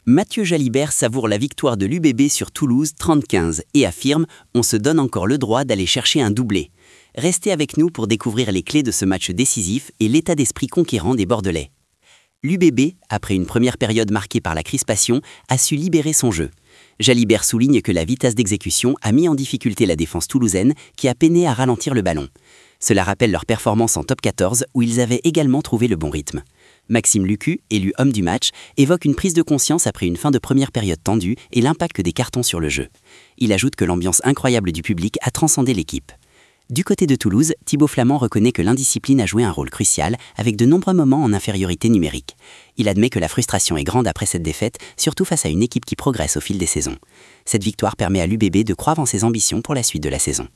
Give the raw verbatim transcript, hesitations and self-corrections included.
Mathieu Jalibert savoure la victoire de l'U B B sur Toulouse trente quinze et affirme « On se donne encore le droit d'aller chercher un doublé ». Restez avec nous pour découvrir les clés de ce match décisif et l'état d'esprit conquérant des Bordelais. L'U B B, après une première période marquée par la crispation, a su libérer son jeu. Jalibert souligne que la vitesse d'exécution a mis en difficulté la défense toulousaine qui a peiné à ralentir le ballon. Cela rappelle leur performance en top quatorze où ils avaient également trouvé le bon rythme. Maxime Lucu, élu homme du match, évoque une prise de conscience après une fin de première période tendue et l'impact des cartons sur le jeu. Il ajoute que l'ambiance incroyable du public a transcendé l'équipe. Du côté de Toulouse, Thibaut Flament reconnaît que l'indiscipline a joué un rôle crucial avec de nombreux moments en infériorité numérique. Il admet que la frustration est grande après cette défaite, surtout face à une équipe qui progresse au fil des saisons. Cette victoire permet à l'U B B de croire en ses ambitions pour la suite de la saison.